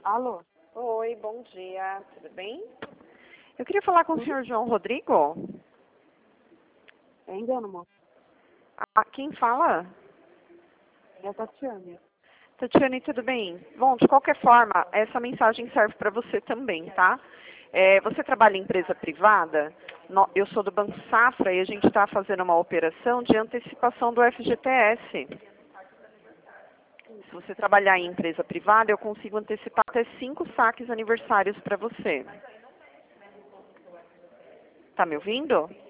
Alô? Oi, bom dia, tudo bem? Eu queria falar com o senhor João Rodrigo. É engano, moço. Ah, quem fala? É a Tatiane. Tatiane, tudo bem? Bom, de qualquer forma, essa mensagem serve para você também, tá? Você trabalha em empresa privada? Eu sou do Banco Safra e a gente está fazendo uma operação de antecipação do FGTS. Se você trabalhar em empresa privada, eu consigo antecipar até 5 saques aniversários para você. Tá me ouvindo?